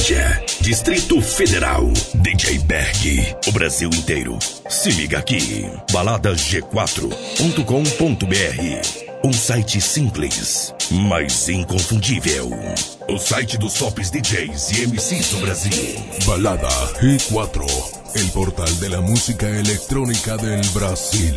Ceilândia, Distrito Federal. DJ Berg, o Brasil inteiro. Se liga aqui, baladag4.com.br. Um site simples, mas inconfundível. O site dos tops DJs e MCs do Brasil. Balada G4, el portal de la música electrónica del Brasil.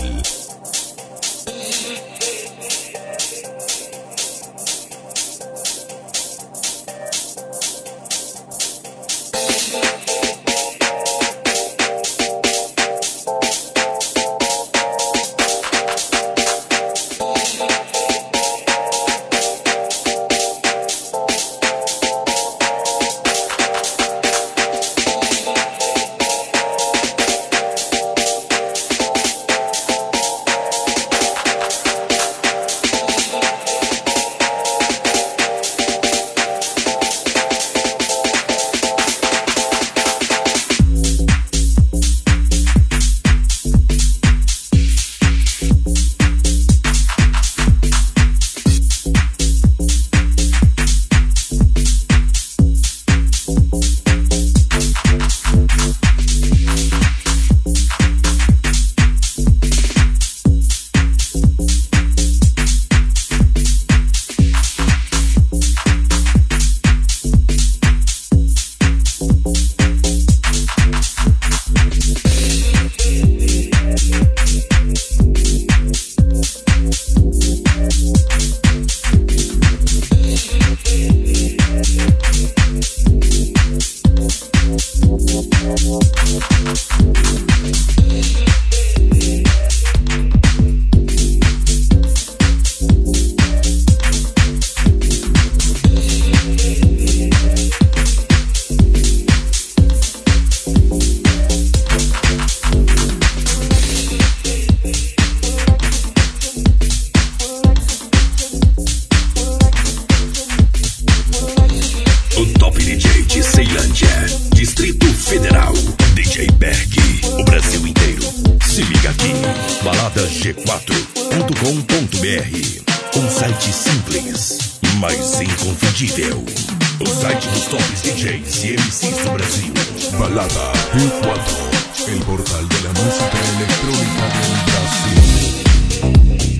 Distrito Federal, DJ Berg, o Brasil inteiro. Se liga aqui, baladag4.com.br. Um site simples, mas inconfundível. O site dos tops DJs e MCs do Brasil. Balada G4, el portal de la música electrónica del Brasil.